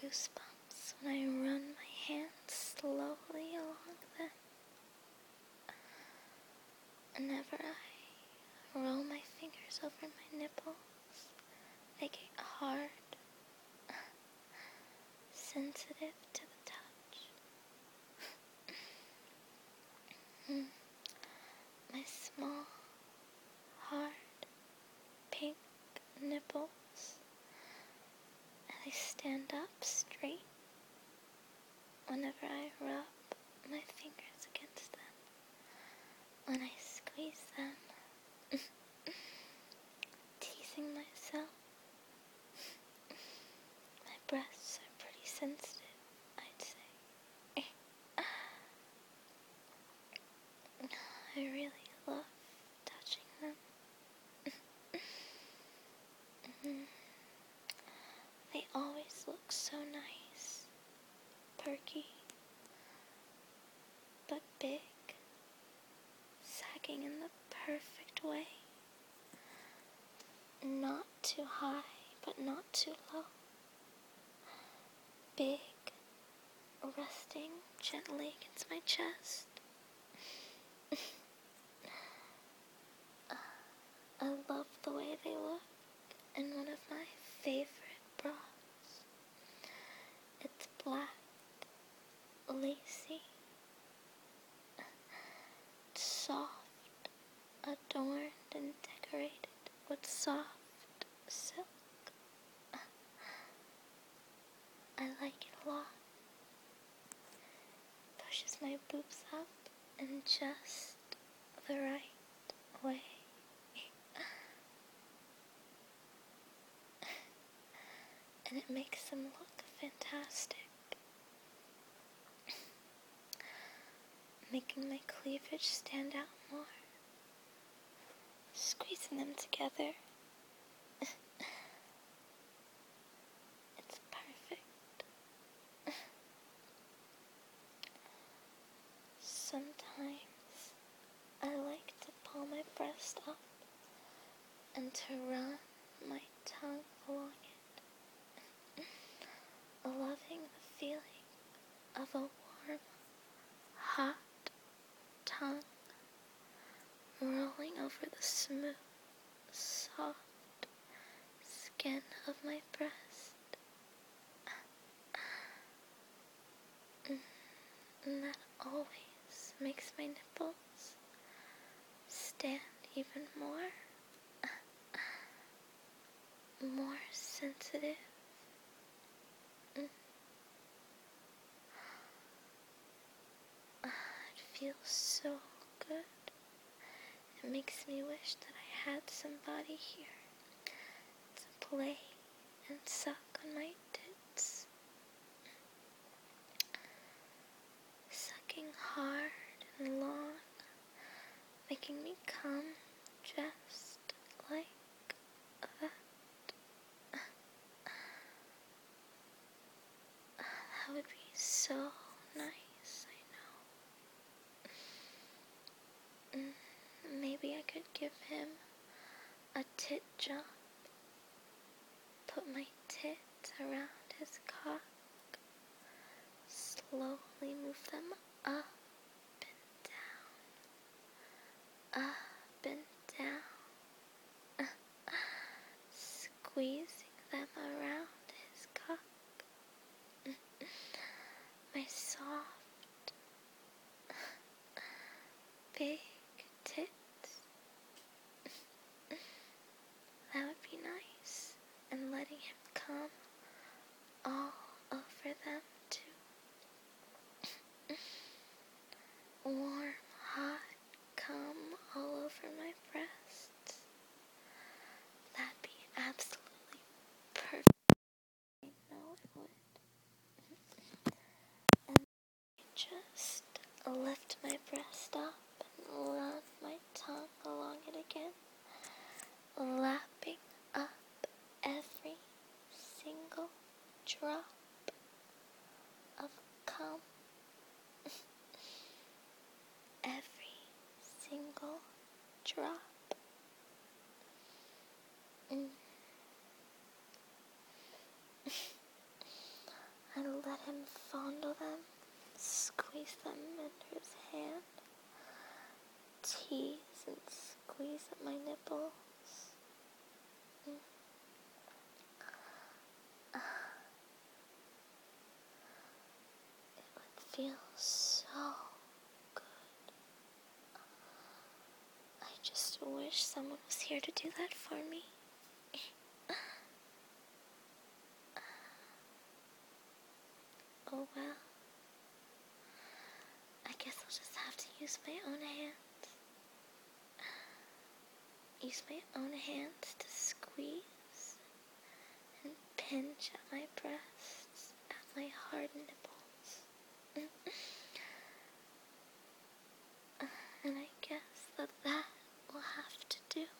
goosebumps when I run my hands slowly along them. Whenever I roll my fingers over my nipples, they get hard, sensitive to the touch. My small, hard, pink nipples, and they stand up straight whenever I rub my fingers against them. When I squeeze them, teasing myself. My breasts are pretty sensitive, I'd say. I really love touching them. They always look so nice, perky, but big, sagging in the perfect way. Not too high, but not too low. Big, resting gently against my chest. I love the way they look in one of my favorite bras. It's black, lacy, soft, adorned and decorated with soft silk. I like it a lot. Pushes my boobs up in just the right way. And it makes them look fantastic. Making my cleavage stand out more. Squeezing them together. It's perfect. Sometimes I like to pull my breast up and to run my tongue along it, loving the feeling of a warm, hot tongue rolling over the smooth, soft skin of my breast. And that always makes my nipples stand even more sensitive. It feels so good. It makes me wish that I had somebody here to play and suck on my tits. Sucking hard and long, making me come just like that. That would be so nice, I know. Maybe I could give him a tit jump. Put my tits around his cock. Slowly move them up and down. Up and down. Squeezing them around his cock. My soft, big tits. That would be nice. And letting him come all over them too. Warm, hot, cum all over my breasts. That'd be absolutely perfect. I know it would. And I just lift my breast up and run my tongue along it again, lapping up every single drop of cum. Every single drop. fondle them, squeeze them under his hand, tease and squeeze at my nipples. Mm. It would feel so good. I just wish someone was here to do that for me. Oh well. I guess I'll just have to use my own hands. Use my own hands to squeeze and pinch at my breasts, at my hard nipples. And I guess that will have to do.